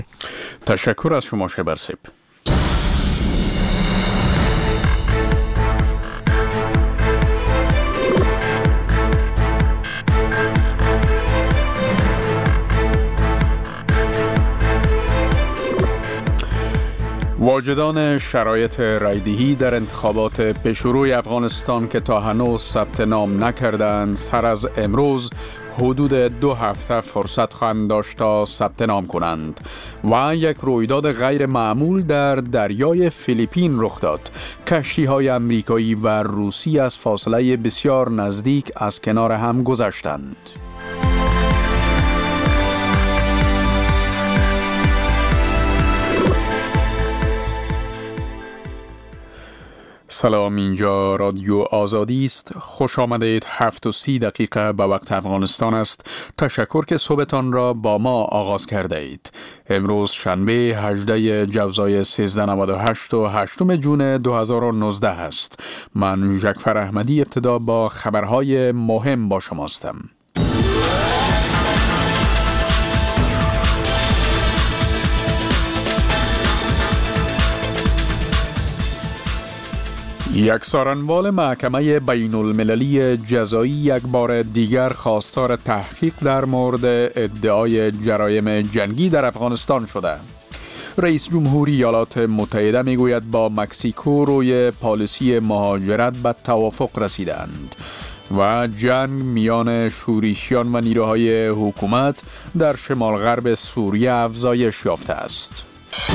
تشکر از شما شبرسیب. واجدان شرایط رایدهی در انتخابات پیشروی افغانستان که تا هنوز ثبت نام نکردند سر از امروز حدود 2 هفته فرصت خواهند داشت تا ثبت نام کنند و یک رویداد غیر معمول در دریای فیلیپین رخ داد. کشتی‌های آمریکایی و روسی از فاصله بسیار نزدیک از کنار هم گذشتند. سلام، اینجا رادیو آزادی است. خوش آمدید. 7:30 به وقت افغانستان است. تشکر که صبحتان را با ما آغاز کرده اید. امروز شنبه 18 جوزای 1398 و 8 جون 2019 است. من جعفر احمدی ابتدا با خبرهای مهم با شماستم. یک سارنوال محکمه بین المللی جزایی یک بار دیگر خواستار تحقیق در مورد ادعای جرایم جنگی در افغانستان شده. رئیس جمهوری ایالات متحده میگوید با مکزیکو روی پالیسی مهاجرت به توافق رسیدند و جنگ میان شورشیان و نیروهای حکومت در شمال غرب سوریه افزایش یافته است.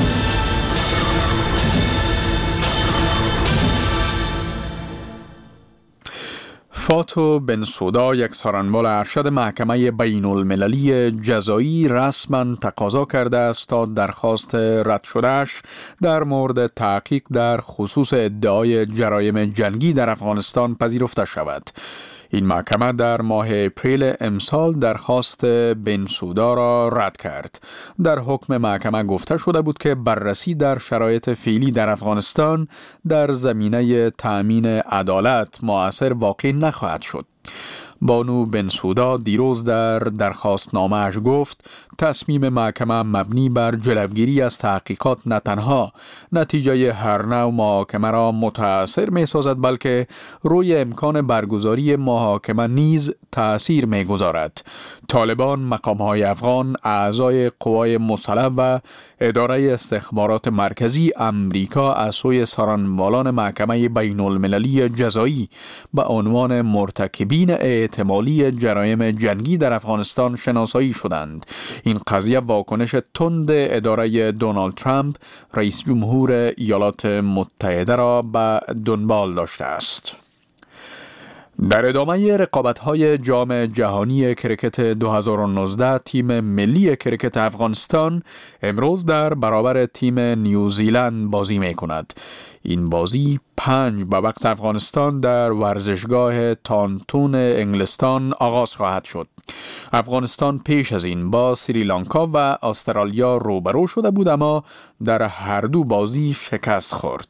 فاتو بنسودا، یک سارنوال ارشد محکمه بین المللی جزایی، رسما تقاضا کرده است تا درخواست رد شدهش در مورد تحقیق در خصوص ادعای جرایم جنگی در افغانستان پذیرفته شود. این محکمه در ماه اپریل امسال درخواست بنسودا را رد کرد. در حکم محکمه گفته شده بود که بررسی در شرایط فعلی در افغانستان در زمینه تأمین عدالت مؤثر واقع نخواهد شد. بانو بنسودا دیروز در درخواستنامه‌اش گفت تصمیم محکمه مبنی بر جلوگیری از تحقیقات نه تنها نتیجه هر نوع محاکمه را متأثر می‌سازد بلکه روی امکان برگزاری محاکمه نیز تأثیر می‌گذارد. طالبان، مقام‌های افغان، اعضای قوای مسلح و اداره استخبارات مرکزی امریکا از سوی سارنوالان محکمه بین المللی جزایی به عنوان مرتکبین احتمالی جرایم جنگی در افغانستان شناسایی شدند. این قضیه واکنش تند اداره دونالد ترامپ، رئیس جمهور ایالات متحده را به دنبال داشته است. در ادامه رقابت‌های جام جهانی کرکت 2019 تیم ملی کرکت افغانستان امروز در برابر تیم نیوزیلند بازی می‌کند. این بازی 5 به وقت افغانستان در ورزشگاه تانتون انگلستان آغاز خواهد شد. افغانستان پیش از این با سریلانکا و استرالیا روبرو شده بود اما در هر دو بازی شکست خورد.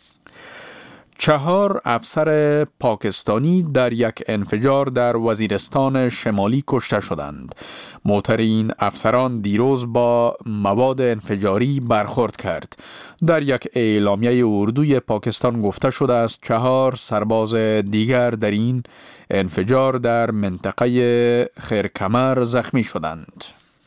4 افسر پاکستانی در یک انفجار در وزیرستان شمالی کشته شدند. موتر این افسران دیروز با مواد انفجاری برخورد کرد. در یک اعلامیه اردوی پاکستان گفته شده است 4 سرباز دیگر در این انفجار در منطقه خیرکمر زخمی شدند.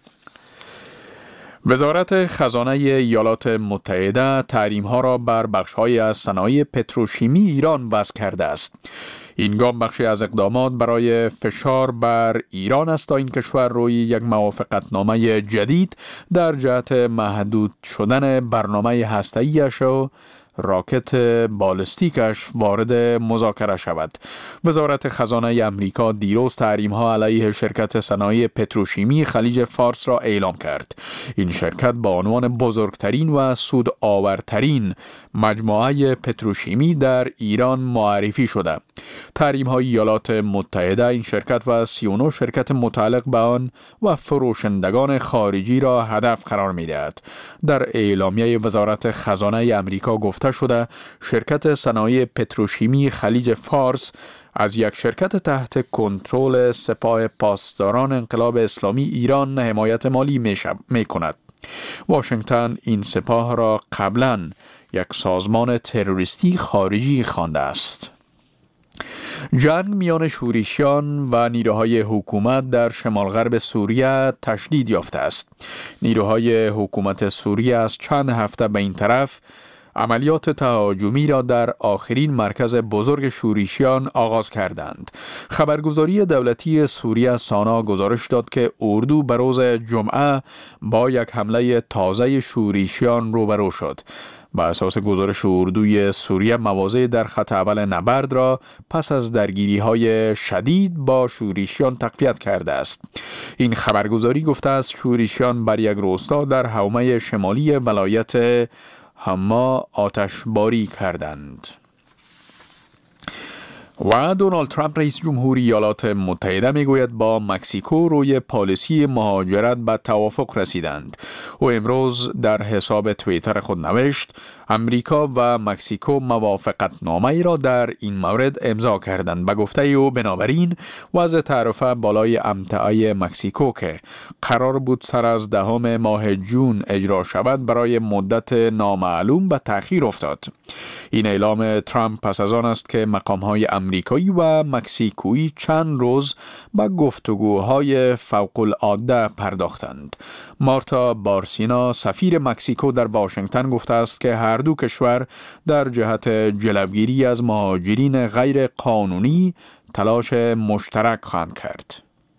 وزارت خزانه ایالات متحده تحریم‌ها را بر بخش‌های از صنایع پتروشیمی ایران وضع کرده است. این گام بخشی از اقدامات برای فشار بر ایران است تا این کشور روی یک موافقتنامه جدید در جهت محدود شدن برنامه هسته‌ای‌اش و راکت بالستیکش وارد مذاکره شود. وزارت خزانه امریکا دیروز تحریم‌ها علیه شرکت صنایع پتروشیمی خلیج فارس را اعلام کرد. این شرکت با عنوان بزرگترین و سودآورترین مجموعه پتروشیمی در ایران معرفی شده. تحریم‌های ایالات متحده این شرکت و 39 شرکت متعلق به آن و فروشندگان خارجی را هدف قرار می‌دهد. در اعلامیه وزارت خزانه امریکا گفته شده شرکت صنایع پتروشیمی خلیج فارس از یک شرکت تحت کنترل سپاه پاسداران انقلاب اسلامی ایران حمایت مالی می کند. واشنگتن این سپاه را قبلاً یک سازمان تروریستی خارجی خوانده است. جنگ میان شورشیان و نیروهای حکومت در شمال غرب سوریه تشدید یافته است. نیروهای حکومت سوریه از چند هفته به این طرف عملیات تهاجمی را در آخرین مرکز بزرگ شورشیان آغاز کردند. خبرگزاری دولتی سوریه سانا گزارش داد که اردو به روز جمعه با یک حمله تازه شورشیان روبرو شد. با اساس گزارش اردوی سوریه، مواضع در خط اول نبرد را پس از درگیری‌های شدید با شورشیان تقویت کرده است. این خبرگزاری گفته است شورشیان بر یک روستا در حومه شمالی ولایت حما آتشباری کردند. و دونالد ترامپ رئیس جمهوری ایالات متحده میگوید با مکزیکو روی پالیسی مهاجرت به توافق رسیدند. او امروز در حساب توییتر خود نوشت امریکا و مکزیکو موافقت نامه ای را در این مورد امضا کردند. به گفته او بنابراین وضع تعرفه بالای امتعه مکزیکو که قرار بود سر از 10 ماه جون اجرا شود برای مدت نامعلوم به تأخیر افتاد. این اعلام ترامپ پس از آن است که مقام‌های امریکایی و مکزیکویی چند روز به گفتگوهای فوق العاده پرداختند. مارتا بارسینا سفیر مکزیکو در واشنگتن گفته است که هر دو کشور در جهت جلوگیری از مهاجرین غیر قانونی تلاش مشترک خواهند کرد.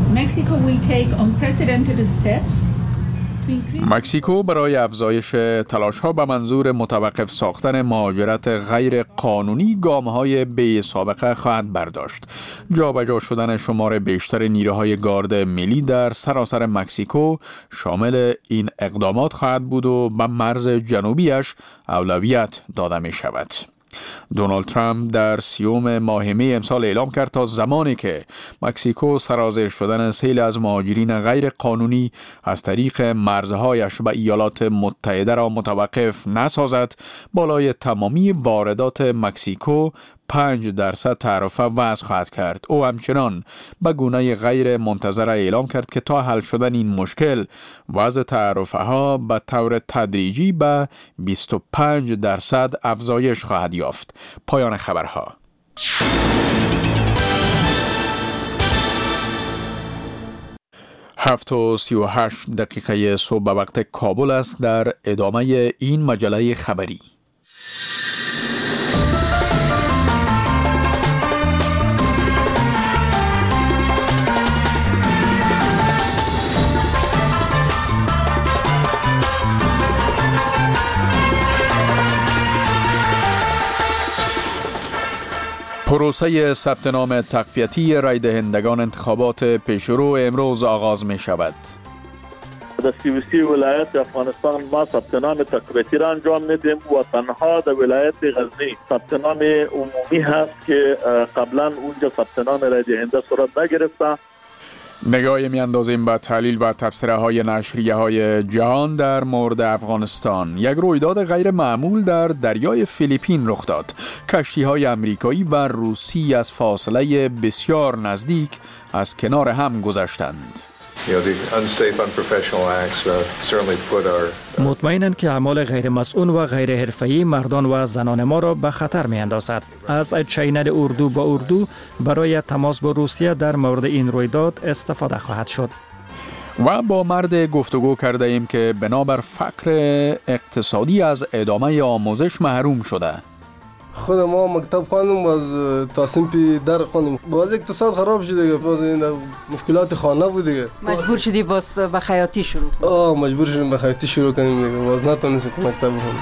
مکزیکو برای افزایش تلاش‌ها به منظور متوقف ساختن مهاجرت غیر قانونی گام‌های بی سابقه خواهد برداشت. جابجا شدن شمار بیشتر نیروهای گارد ملی در سراسر مکزیکو شامل این اقدامات خواهد بود و به مرز جنوبیش اولویت داده می شود. دونالد ترامپ در 30 ماه می امسال اعلام کرد تا زمانی که مکزیکو سرازیر شدن سیل از مهاجرین غیر قانونی از طریق مرزهایش به ایالات متحده را متوقف نسازد، بالای تمامی واردات مکزیکو 5% تعرفه وضع خواهد کرد. او همچنان به گونه غیر منتظره اعلام کرد که تا حل شدن این مشکل وضع تعرفه ها به طور تدریجی به 25% افزایش خواهد یافت. پایان خبرها. 7:38 صبح به وقت کابل است. در ادامه این مجله خبری پروسه ثبت نام تقویتی رای دهندگان انتخابات پیشرو امروز آغاز می شود. در 33 ولایت افغانستان ما ثبت نام تقویتی را انجام میدیم و تنها در ولایت غزنی ثبت نام عمومی هست که قبلا اونجا ثبت نام رای دهنده صورت نگرفته. نگاهی می‌اندازیم به تحلیل و تبصره‌های نشریه‌های جهان در مورد افغانستان. یک رویداد غیر معمول در دریای فیلیپین رخ داد. کشتی‌های آمریکایی و روسی از فاصله بسیار نزدیک از کنار هم گذشتند. مطمئنند که اعمال غیر مسئول و غیر حرفه‌ای مردان و زنان ما را به خطر می‌اندازد. از چینل اردو با اردو برای تماس با روسیه در مورد این رویداد استفاده خواهد شد. و با مرد گفتگو کرده ایم که بنابر فقر اقتصادی از ادامه آموزش محروم شده. خود ما مکتب خواندم از تصمیم پی در خواندم. باز اقتصاد خراب شد دیگه، باز این مشکلات خانه بود دیگه. مجبور شدی باز به خیاطی شروع کنی؟ مجبور شدیم به خیاطی شروع کنیم دیگه. باز نتونستیم مکتب بخونیم.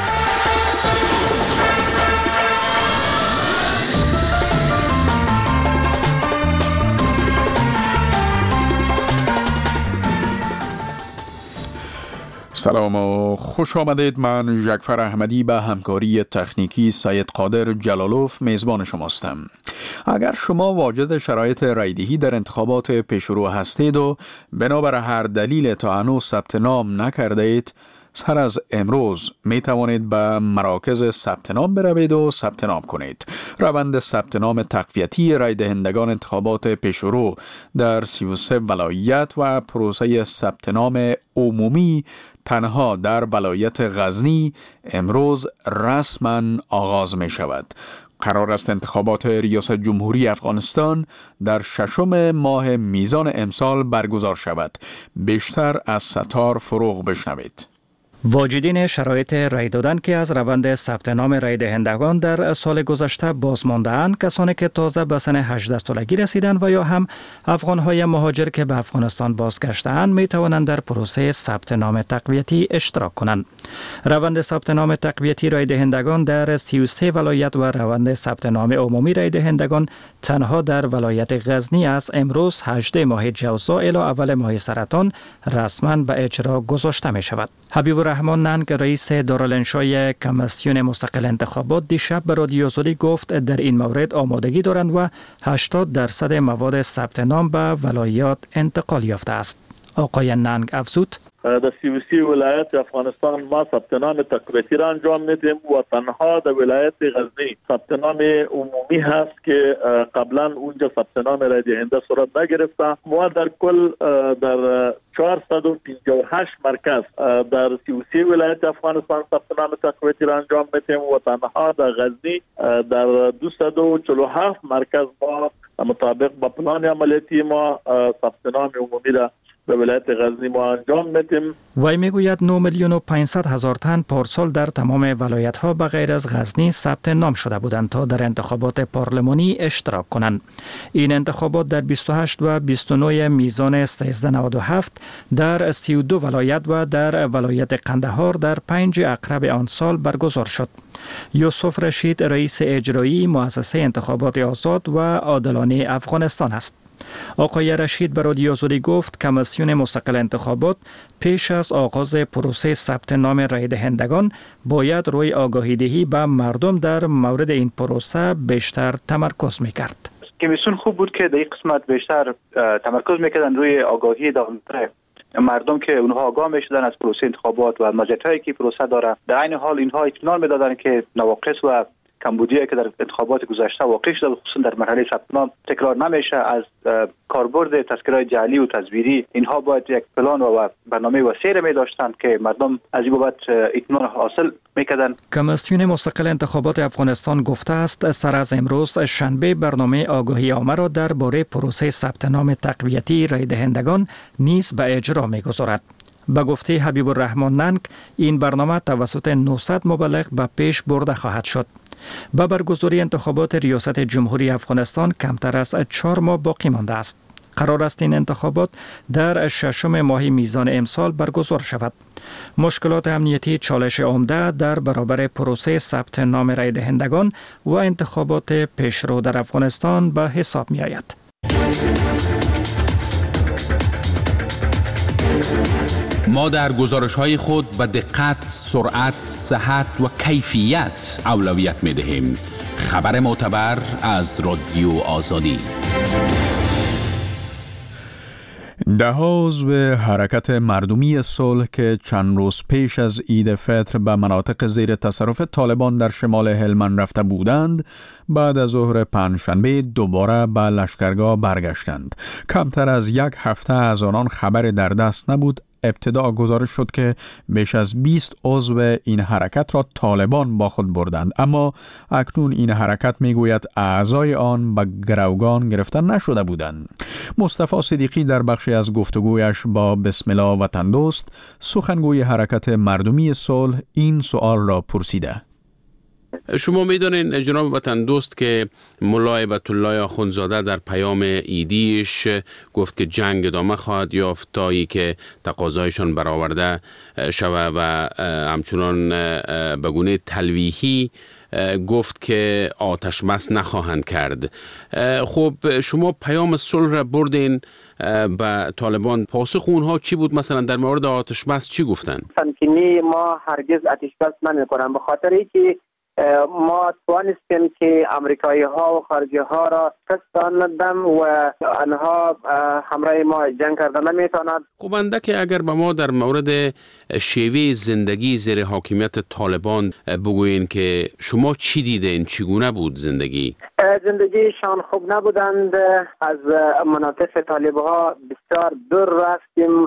سلام و خوش آمدید. من جعفر احمدی به همکاری تکنیکی سید قادر جلالوف میزبان شماستم. اگر شما واجد شرایط رایدهی در انتخابات پیشرو هستید و بنابر هر دلیل تا هنوز ثبت نام نکرده اید، سر از امروز می توانید به مراکز ثبت نام بروید و ثبت نام کنید. روند ثبت نام تقویتی رای دهندگان انتخابات پیشرو در 33 ولایت و پروسه ثبت نام عمومی تنها در ولایت غزنی امروز رسما آغاز می شود. قرار است انتخابات ریاست جمهوری افغانستان در 6 ماه میزان امسال برگزار شود. بیشتر از ستار فروغ بشنوید. واجدین شرایط رای دادن که از روند ثبت نام رای دهندگان در سال گذشته بازمانده‌اند، کسانی که تازه به سن 18 سالگی رسیدند و یا هم افغان‌های مهاجر که به افغانستان بازگشته‌اند می توانند در پروسه ثبت نام تقویتی اشتراک کنند. روند ثبت نام تقویتی رای دهندگان در 33 ولایت و روند ثبت نام عمومی رای دهندگان تنها در ولایت غزنی از امروز 18 ماه جوزا الی اول ماه سرطان رسما به اجرا گذاشته می شود. حبیب الرحمن ننگ رئیس دارالانشای کمیسیون مستقل انتخابات دیشب به رادیو آزادی گفت در این مورد آمادگی دارند و 80% مواد ثبت نام به ولایات انتقال یافته است. آقای ننگ افزود: در 33 ولایت افغانستان ما ثبت نام تقویتی را انجام میدیم و تنها در ولایت غزنی ثبت نام عمومی هست که قبلا اونجا ثبت نام رای دهنده صورت نگرفته. ما در کل در 458 مرکز در 33 ولایت افغانستان ثبت نام تقویتی را انجام میدیم و تنها در غزنی در 247 مرکز ما مطابق با پلان عملیاتی ما ثبت نام عمومی را به ولایت غزنی ما انجام میدیم. وی میگوید 9,500,000 تن پارسال در تمام ولایت ها به غیر از غزنی ثبت نام شده بودند تا در انتخابات پارلمانی اشتراک کنند. این انتخابات در 28 و 29 میزان 1397 در 32 ولایت و در ولایت قندهار در 5 اقرب آن سال برگزار شد. یوسف رشید رئیس اجرایی مؤسسه انتخابات آزاد و عادلانه افغانستان است. آقای رشید به رادیو آزادی گفت کمیسیون مستقل انتخابات پیش از آغاز پروسه ثبت نام رای دهندگان باید روی آگاهی دهی به مردم در مورد این پروسه بیشتر تمرکز میکرد. کمیسیون خوب بود که در این قسمت بیشتر تمرکز میکردن روی آگاهی داخل مردم که اونها آگاه میشدن از پروسه انتخابات و مزیتایی که پروسه داره. در این حال اینها اطمینان میدادن که نواقص و کمبودی که در انتخابات گذشته واقع شده خصوصا در مرحله ثبت نام تکرار نمیشه. از کاربرد تذکره‌های جعلی و تزویری اینها باید یک پلان و برنامه وسیع می داشتند که مردم از این بابت اطمینان حاصل میکردن. کمیسیون مستقل انتخابات افغانستان گفته است سر از امروز شنبه برنامه آگاهی عامه را درباره پروسه ثبت نام تقویتی رای دهندگان نیز به اجرا میگذارد. به گفته حبیب الرحمن ننگ این برنامه توسط 900 مبلغ به پیش برده خواهد شد. به برگزاری انتخابات ریاست جمهوری افغانستان کمتر از 4 ماه باقی مانده است. قرار است این انتخابات در 6 ماه میزان امسال برگزار شود. مشکلات امنیتی چالش عمده در برابر پروسه ثبت نام رای دهندگان و انتخابات پیشرو در افغانستان به حساب می آید. ما در گزارش‌های خود به دقت، سرعت، صحت و کیفیت اولویت می‌دهیم. خبر معتبر از رادیو آزادی. ده‌ها عضو حرکت مردمی صلح که چند روز پیش از عید فطر به مناطق زیر تصرف طالبان در شمال هلمند رفته بودند، بعد از ظهر پنجشنبه دوباره به لشکرگاه برگشتند. کمتر از 1 هفته از آنان خبر در دست نبود. ابتدا گزارش شد که بیش از 20 عضو این حرکت را طالبان با خود بردند، اما اکنون این حرکت میگوید اعضای آن به گروگان گرفته نشده بودند. مصطفی صدیقی در بخشی از گفتگویش با بسم الله وطن دوست، سخنگوی حرکت مردمی صلح، این سوال را پرسیده. شما میدونین جناب وطن دوست که مولای هیبت الله آخوندزاده در پیام عیدیش گفت که جنگ ادامه خواهد یافت تا ای که تقاضایشان برآورده شود و همچنان به گونه تلویحی گفت که آتش بس نخواهند کرد. خب شما پیام صلح را بردین به طالبان، پاسخ اونها چی بود؟ مثلا در مورد آتش بس چی گفتن؟ تمکینی ما هرگز آتش بس نمی‌کنیم، به خاطر اینکه ما توانستیم که امریکایی ها و خارجی ها را کستاندم و آنها همراه ما جنگ کردن نمیتواند. خب اندک اگر به ما در مورد شیوه زندگی زیر حاکمیت طالبان بگوین که شما چی دیدین، چگونه بود زندگی؟ زندگیشان خوب نبودند. از مناطق طالب ها بسیار دور رفتیم.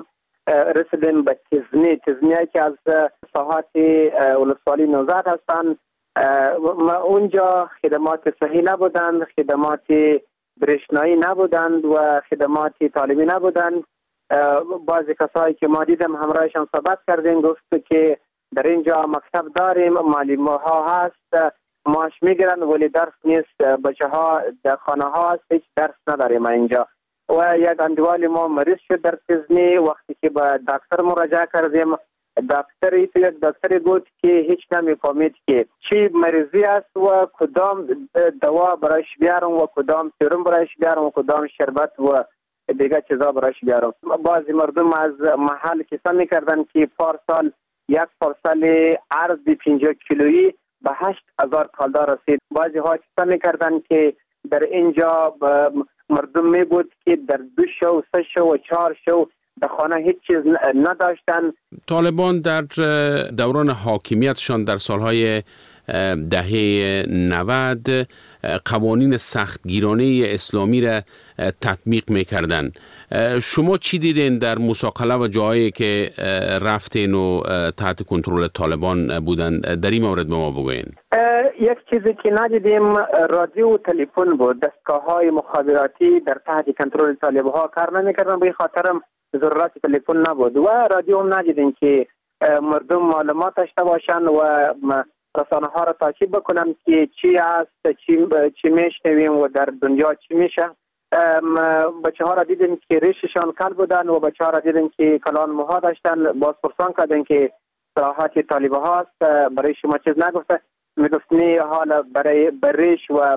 رسیدیم به تزنی که از ساحات ولسوالی نوزاد هستند. اونجا خدمات صحی نبودند، خدمات برشنایی نبودند و خدمات تعلیمی نبودند. بعضی کسایی که ما دیدم همراهشان صحبت کردیم گفت که در اینجا مکتب داریم، معلم ها هست، معاش میگیرن ولی درس نیست، بچه ها در خانه ها هست، هیچ درس نداریم اینجا. و یک اندوال ما مریض شد در تزنی. وقتی که به دکتر مراجعه کردیم، دکتری بود که هیچ نمیفهمید که چی مریضی است و کدام دوا برایش بیارم و کدام سرم برایش بیارم و کدام شربت و دیگه چیزا برایش بیارم. بعضی مردم از محل کسا میکردن که پارسال یک پارسال ارز 50 کیلویی به 8,000 کالدار رسید. بعضی ها کسا میکردن که در اینجا مردم می بود که در 2 شو 3 شو و 4 شو در خانه هیچ چیز نداشتن. طالبان در دوران حاکمیتشان در سالهای دهه 90 قوانین سختگیرانه اسلامی را تطبیق میکردن. شما چی دیدین در مساقله و جایی که رفتین و تحت کنترل طالبان بودن؟ در این مورد به ما بگوین. یک چیزی که ندیدیم رادیو و تلفن بود. دستگاه های مخابراتی در تحت کنترل طالبان ها کار نمیکردن، به خاطرم ضرورت تلفن نبود و رادیو هم ندیدیم که مردم معلومات داشته باشن و رسانه ها را تعقیب بکنن که چی است، چی میشنویم و در دنیا چی میشه. بچه ها را دیدیم که ریششان کل بودن و بچه ها را دیدیم که کلان موها داشتن. باز پرسان کردن که صراحت طالبه هاست، برای شما چیز نگفته؟ میگفتنی حالا برای ریش و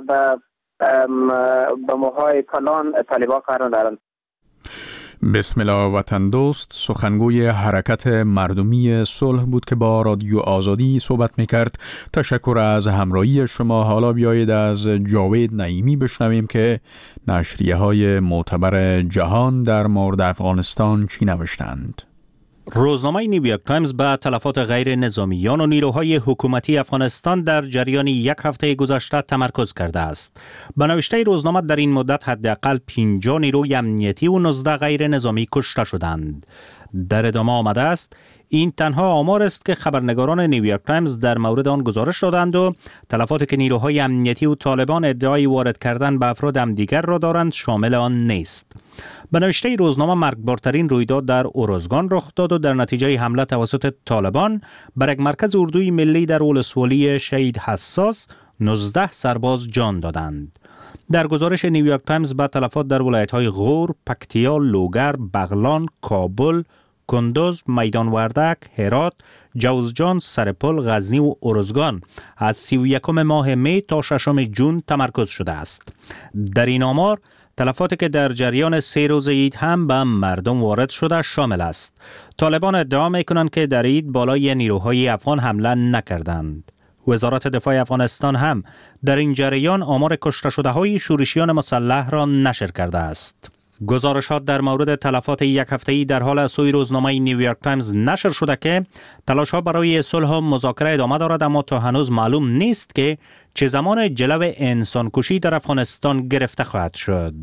به موهای کلان طالبه کار ندارن. بسم الله وطن دوست، سخنگوی حرکت مردمی صلح بود که با رادیو آزادی صحبت میکرد. تشکر از همراهی شما. حالا بیایید از جاوید نعیمی بشنویم که نشریه های معتبر جهان در مورد افغانستان چی نوشتند. روزنامه نیویورک تایمز به تلفات غیر نظامیان و نیروهای حکومتی افغانستان در جریان یک هفته گذشته تمرکز کرده است. به نوشته روزنامه در این مدت حداقل 50 نیروی امنیتی و 19 غیر نظامی کشته شدند. در ادامه آمده است این تنها آمار است که خبرنگاران نیویورک تایمز در مورد آن گزارش دادند و تلفاتی که نیروهای امنیتی و طالبان ادعای وارد کردن به افراد همدیگر را دارند شامل آن نیست. به نوشته روزنامه مرگبارترین رویداد در اورزگان رخ داد و در نتیجه حمله توسط طالبان بر یک مرکز اردوی ملی در ولسوالی شهید حساس 19 سرباز جان دادند. در گزارش نیویورک تایمز به تلفات در ولایت‌های غور، پکتیا، لوگر، بغلان، کابل، کندوز، میدان وردک، هرات، جوزجان، سرپل، غزنی و ارزگان از 31 ماه می تا 6 جون تمرکز شده است. در این آمار تلفاتی که در جریان 3 روز عید هم به مردم وارد شده شامل است. طالبان ادعا می‌کنند که در عید بالای نیروهای افغان حمله نکردند. وزارت دفاع افغانستان هم در این جریان آمار کشته شده های شورشیان مسلح را نشر کرده است. گزارشات در مورد تلفات یک هفته‌ای در حال از سوی روزنامه نیویورک تایمز نشر شده که تلاش‌ها برای صلح و مذاکره ادامه دارد، اما تا هنوز معلوم نیست که چه زمان جلو انسانکشی در افغانستان گرفته خواهد شد.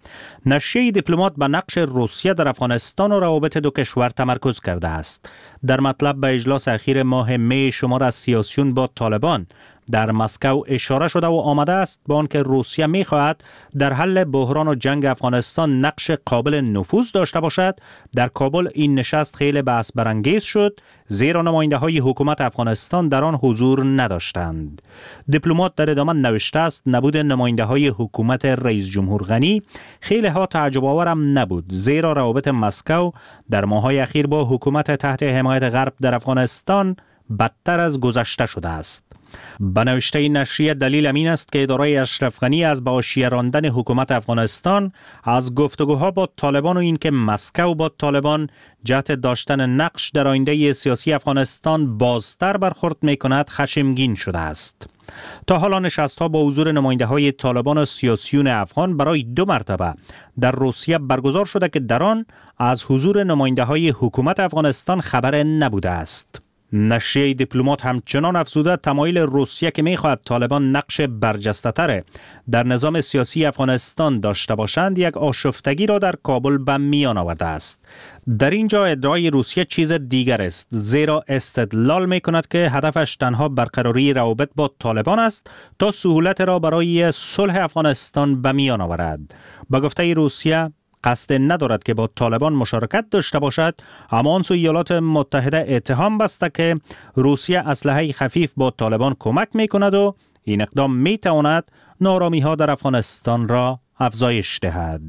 نشریه دیپلمات به نقش روسیه در افغانستان و روابط دو کشور تمرکز کرده است. در مطلب به اجلاس اخیر ماه می شمار از سیاسیون با طالبان در مسکو اشاره شده و آمده است با آنکه روسیه می‌خواهد در حل بحران و جنگ افغانستان نقش قابل نفوذ داشته باشد. در کابل این نشست خیلی بحث برانگیز شد، زیرا نماینده‌های حکومت افغانستان در آن حضور نداشتند. دیپلمات در ادامه نوشته است نبود نماینده‌های حکومت رئیس جمهور غنی خیلی ها تعجب آورم نبود، زیرا روابط مسکو در ماه‌های اخیر با حکومت تحت حمایت غرب در افغانستان بدتر از گذشته شده است. به نوشته نشریه دلیل امین است که اداره اشرف غنی از به حاشیه راندن حکومت افغانستان از گفتگوها با طالبان و اینکه مسکو با طالبان جهت داشتن نقش در آینده سیاسی افغانستان بازتر برخورد می‌کند خشمگین شده است. تا حالا نشست‌ها با حضور نماینده‌های طالبان و سیاسیون افغان برای 2 مرتبه در روسیه برگزار شده که در آن از حضور نماینده‌های حکومت افغانستان خبر نبوده است. نشریه دیپلمات همچنان افزوده تمایل روسیه که می‌خواهد طالبان نقش برجسته‌تر در نظام سیاسی افغانستان داشته باشند یک آشفتگی را در کابل به میان آورده است. در اینجا ادعای روسیه چیز دیگر است، زیرا استدلال می‌کند که هدفش تنها برقراری روابط با طالبان است تا سهولت را برای صلح افغانستان به میان آورد. با گفته روسیه قصد ندارد که با طالبان مشارکت داشته باشد، اما آن سوی ایالات متحده اتهام بسته که روسیه اسلحه خفیف با طالبان کمک می کند و این اقدام می تواند نارامی ها در افغانستان را افزایش دهد.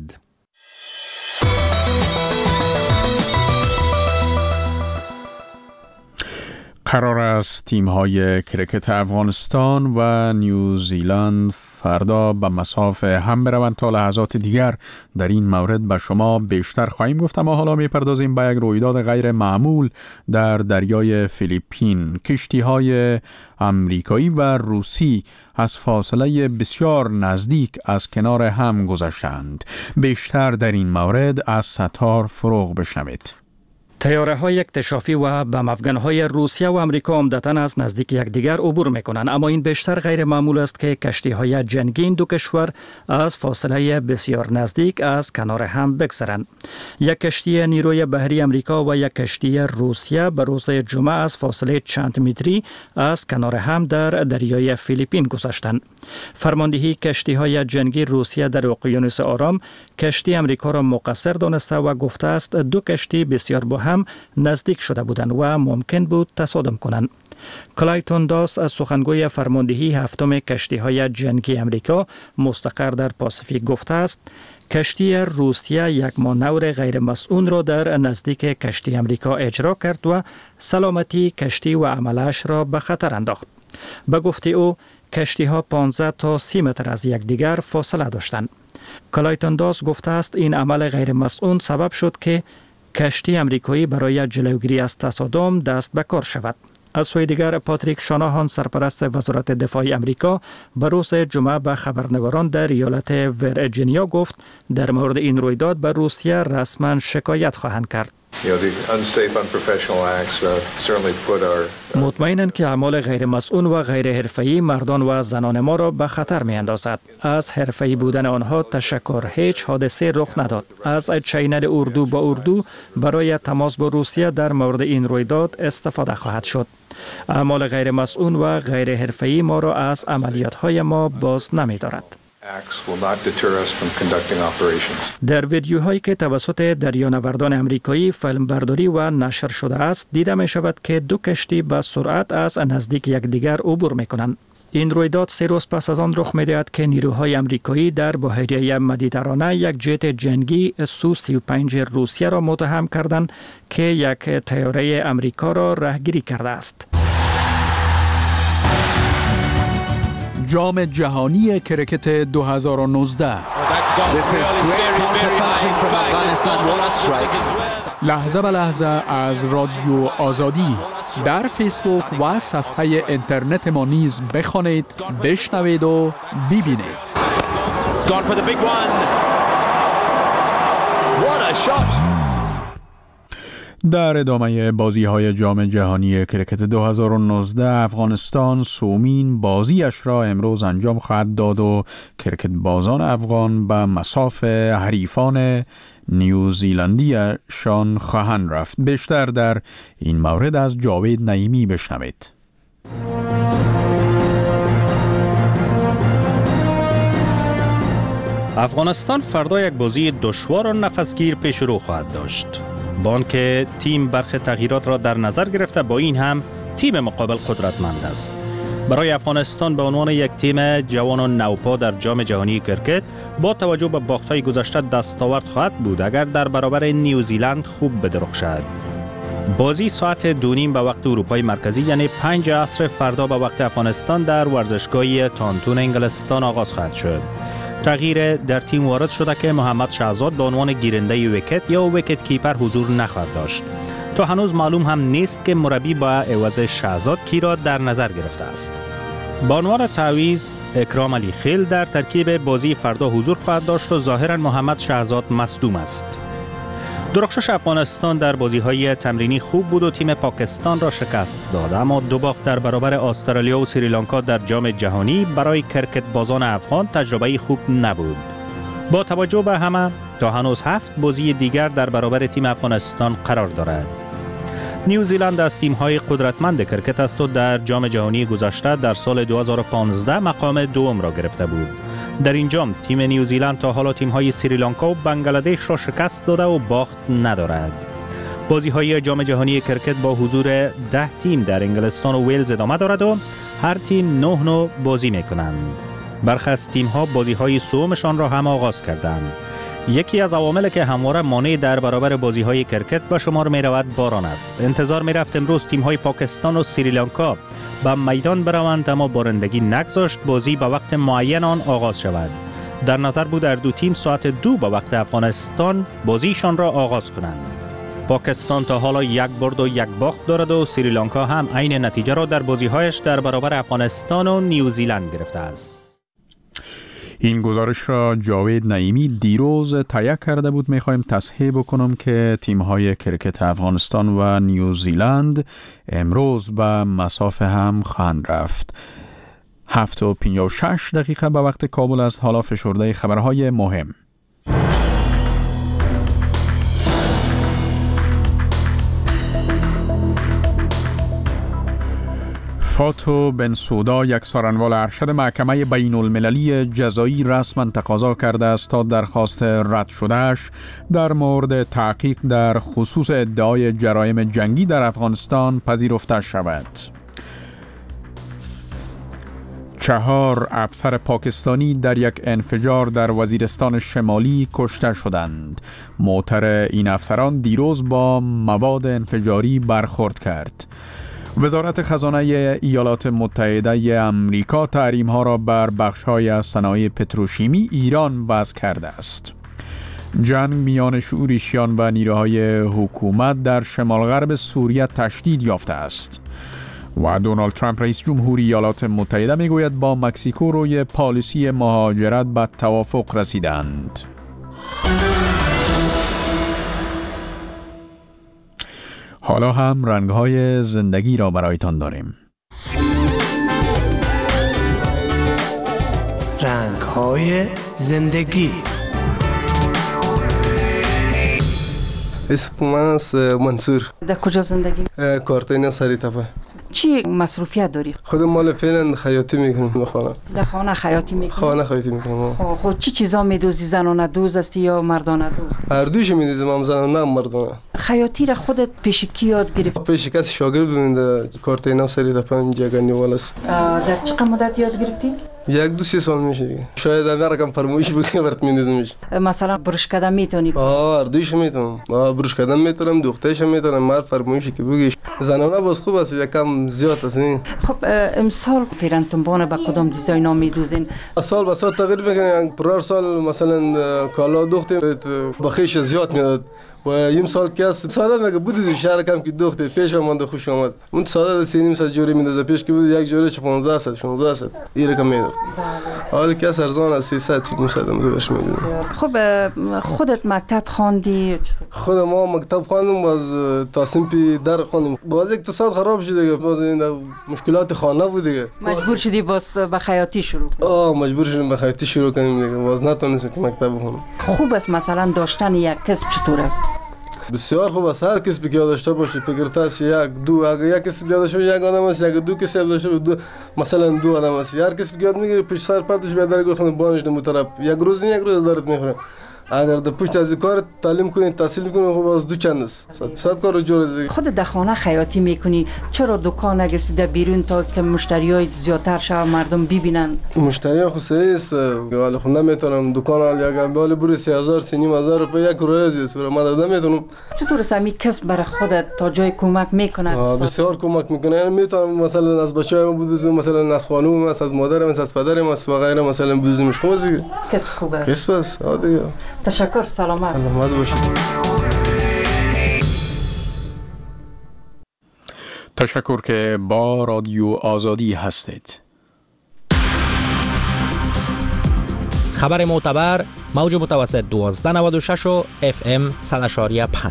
قرار است تیم‌های کرکت افغانستان و نیوزیلند فردا به مسافه هم بروند. تا لحظات دیگر در این مورد به شما بیشتر خواهیم گفت، اما حالا می‌پردازیم به یک رویداد غیر معمول در دریای فیلیپین. کشتی‌های آمریکایی و روسی از فاصله بسیار نزدیک از کنار هم گذشتند. بیشتر در این مورد از ستار فروغ بشنوید. طیاره‌های اکتشافی و بم افغان‌های روسیه و آمریکا عمدتاً از نزدیک یکدیگر عبور می‌کنند، اما این بیشتر غیر معمول است که کشتی‌های جنگی این دو کشور از فاصله بسیار نزدیک از کنار هم بگذرند. یک کشتی نیروی بحری آمریکا و یک کشتی روسیه به روز جمعه از فاصله چند متری از کنار هم در دریای فیلیپین گذشتند. فرماندهی کشتی‌های جنگی روسیه در اقیانوس آرام کشتی آمریکا را مقصر دانسته و گفته است دو کشتی بسیار با هم نزدیک شده بودند و ممکن بود تصادم کنند. کلایتون داس از سخنگوی فرماندهی هفتم کشتی‌های جنگی آمریکا مستقر در پاسیفیک گفته است کشتی روسیه یک مانور غیر مسئول را در نزدیک کشتی آمریکا اجرا کرد و سلامتی کشتی و عملش را به خطر انداخت. به گفته او کشتی ها 15 تا 30 متر از یکدیگر فاصله داشتند. کلایتون داس گفته است این عمل غیر مسئول سبب شد که کشتی آمریکایی برای جلوگیری از تصادم دست به کار شود. از سوی دیگر پاتریک شاناهان سرپرست وزارت دفاع آمریکا به روز جمعه به خبرنگاران در ایالت ویرجینیا گفت در مورد این رویداد به روسیه رسما شکایت خواهند کرد. مطمئنند که اعمال غیر مسئول و غیر حرفه‌ای مردان و زنان ما را به خطر می اندازد. از حرفه‌ای بودن آنها تشکر، هیچ حادثه رخ نداد. از چینل اردو با اردو برای تماس با روسیه در مورد این رویداد استفاده خواهد شد. اعمال غیر مسئول و غیر حرفه‌ای ما را از عملیات‌های ما باز نمی دارد. در ویدیوهایی که توسط دریانوردان آمریکایی فیلمبرداری و نشر شده است دیده می شود که دو کشتی با سرعت از نزدیک یکدیگر عبور می کنند. این رویداد 3 روز پس از آن رخ می دهد که نیروهای آمریکایی در بحیره مدیترانه یک جت جنگی سو-35 روسیه را متهم کردند که یک طیاره آمریکا را راهگیری کرده است. جام جهانی کرکت 2019 لحظه به لحظه از رادیو آزادی در فیسبوک و صفحه اینترنت ما نیز بخوانید، بشنوید و ببینید. در ادامه بازی‌های جام جهانی کرکت 2019 افغانستان سومین بازیش را امروز انجام خواهد داد و کرکت بازان افغان به مصاف حریفان نیوزیلندیشان خواهند رفت. بیشتر در این مورد از جاوید نعیمی بشنوید. افغانستان فردا یک بازی دشوار و نفسگیر پیش رو خواهد داشت. با آنکه تیم برخی تغییرات را در نظر گرفته، با این هم تیم مقابل قدرتمند است. برای افغانستان به عنوان یک تیم جوان و نوپا در جام جهانی کرکت با توجه به باخت‌های گذشته دستاورد خواهد بود اگر در برابر نیوزیلند خوب بدرخشد. بازی ساعت 2:30 به وقت اروپای مرکزی یعنی 5 عصر فردا به وقت افغانستان در ورزشگاه تانتون انگلستان آغاز خواهد شد. تغییر در تیم وارد شده که محمد شهزاد به عنوان گیرنده ویکت یا ویکت کیپر حضور نخواهد داشت. تا هنوز معلوم هم نیست که مربی با عوض شهزاد کی را در نظر گرفته است. با عنوان تعویض اکرام علی خیل در ترکیب بازی فردا حضور خواهد داشت و ظاهرا محمد شهزاد مصدوم است. درخشش افغانستان در بازی‌های تمرینی خوب بود و تیم پاکستان را شکست داد، اما دو باخت در برابر استرالیا و سریلانکا در جام جهانی برای کرکت بازان افغان تجربه خوب نبود. با توجه به همه تا هنوز 7 بازی دیگر در برابر تیم افغانستان قرار دارد. نیوزیلند از تیم‌های قدرتمند کرکت است و در جام جهانی گذشته در سال 2015 مقام دوم را گرفته بود. در این جام تیم نیوزیلند تا حالا تیم‌های سریلانکا و بنگلادش را شکست داده و باخت ندارد. بازی‌های جام جهانی کرکت با حضور 10 تیم در انگلستان و ویلز ادامه دارد و هر تیم 9 بازی می‌کنند. برخی از تیم‌ها بازی‌های سومشان را هم آغاز کردند. یکی از عواملی که همواره مانع در برابر بازی‌های کرکت به شمار می‌رود باران است. انتظار می‌رفت امروز تیم‌های پاکستان و سریلانکا به میدان بروند، اما بارندگی نگذاشت بازی به وقت معین آن آغاز شود. در نظر بود در دو تیم ساعت 2 به وقت افغانستان بازیشان را آغاز کنند. پاکستان تا حالا 1 برد و 1 باخت دارد و سریلانکا هم عین نتیجه را در بازی‌هایش در برابر افغانستان و نیوزیلند گرفته است. این گزارش را جاوید نعیمی دیروز تهیه کرده بود. میخوایم تصحیح بکنم که تیم‌های کرکت افغانستان و نیوزیلند امروز به مسافه هم خواهند رفت. 7:56 دقیقه به وقت کابل است. حالا فشرده خبرهای مهم. فاتو بنسودا، یک سارنوال ارشد محکمه بین المللی جزایی، رسما تقاضا کرده است تا درخواست رد شدهش در مورد تحقیق در خصوص ادعای جرایم جنگی در افغانستان پذیرفته شود. 4 افسر پاکستانی در یک انفجار در وزیرستان شمالی کشته شدند. موتر این افسران دیروز با مواد انفجاری برخورد کرد. وزارت خزانه ایالات متحده امریکا تحریم‌ها را بر بخش‌های از صنایع پتروشیمی ایران وضع کرده است. جنگ میان شورشیان و نیروهای حکومت در شمال غرب سوریه تشدید یافته است. و دونالد ترامپ رئیس جمهوری ایالات متحده میگوید با مکزیکو روی پالیسی مهاجرت به توافق رسیدند. حالا هم رنگ‌های زندگی را برایتان داریم. رنگ‌های زندگی. اسم من است منصور. در کجا زندگی؟ کارتین سری تپه. چی مصروفیت داری؟ خودم مال فعلا خیاطی میکنم خانه. در خانه خیاطی میکنی؟ خانه خیاطی میکنم. خب چی چیزا میدوزی؟ زنانه دوز هستی یا مردانه دوز؟ هر دوش میدوزم، هم زنانه هم مردانه. خیاطی را خودت پیش کی یاد گرفتی؟ پیش کسی شاگرد بودم کارتین سری تپه اینجا گنیوال است. در چقدر مدت یاد گرفتی؟ 1-2 سال میشه دیگه. شاید من رقم فرمایش بکنم برات میندازمش. مثلا برش کردن میتونی؟ هر دوش میتونم. برش کردن میتونم، دوختهش میتونم. مر فرمایشی که بگیش. زنانه باز خوب است، یکم زیاد است. خب امسال پیرنتنبانه با کدام دیزاینا میدوزین؟ سال به سال تغییر میکنه. پر سال مثلا کالا دوخته بخیش زیاد میاد. و یم سال که است ساده میگه بودی شهر کم که دوخته پیش اومد خوش اومد. اون ساده 3.5 جوری میندازه پیش که بود یک جوری 1500 1600 این رقم میاد. حالا که ارزان از 300 300 میدوش میدونی. خب خودت مکتب خواندی؟ خود ما مکتب خواندم، از تصمیم پی در خواندم. باز اقتصاد خراب شد دیگه، باز این مشکلات خانه بود دیگه. مجبور شدی باز به خیاطی شروع کنی؟ مجبور شدم به خیاطی شروع کنیم دیگه. باز نتونستم که مکتب بخونم. خوب است مثلا داشتن یک کسب چطور است؟ بسیار خوب است. هر کسی که داشته باشه فکر است 1-2 اگه یک کسی بیاد باشه یک آدم است، یک 2 کسی باشه مثلا 2 آدم است. هر کسی بیاد میگیره پشت سر پرتش بیاد در گفتن بانش دم طرف یک روز دارت میخوره. اگر در پشت از کار تعلیم کنید تحصیل کنید خب از 2 چند است 100 کار جور است. خود در خانه خیاطی میکنی، چرا دکان نگرفتی در بیرون تا که مشتریای زیادتر شه مردم ببینن؟ مشتری خصوصی است، ولی خب نمیتونم دکان ال یک بالا برو 3000 3000 روپیه یک روزی است برام نمیتونم. چطور است می کسب برای خودت تا جای کمک میکنه؟ بسیار کمک میکنه. میتونم مثلا از بچه‌ام بدوزم، مثلا از خانومم از مادرم از پدرم از و غیره مثلا بدوزمش. خوبه کسب خوبه. کسب است دیگه. تشکر. سلامت. سلامت باشید. تشکر که با رادیو آزادی هستید. خبر معتبر موج متوسط 1296 و FM 100.5.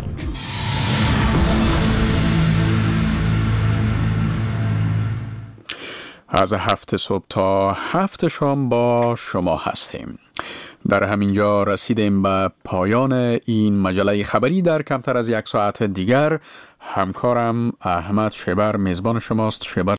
از 7 صبح تا 7 شام با شما هستیم. در همینجا رسیدیم به پایان این مجله خبری. در کمتر از یک ساعت دیگر همکارم احمد شبر میزبان شماست. شبر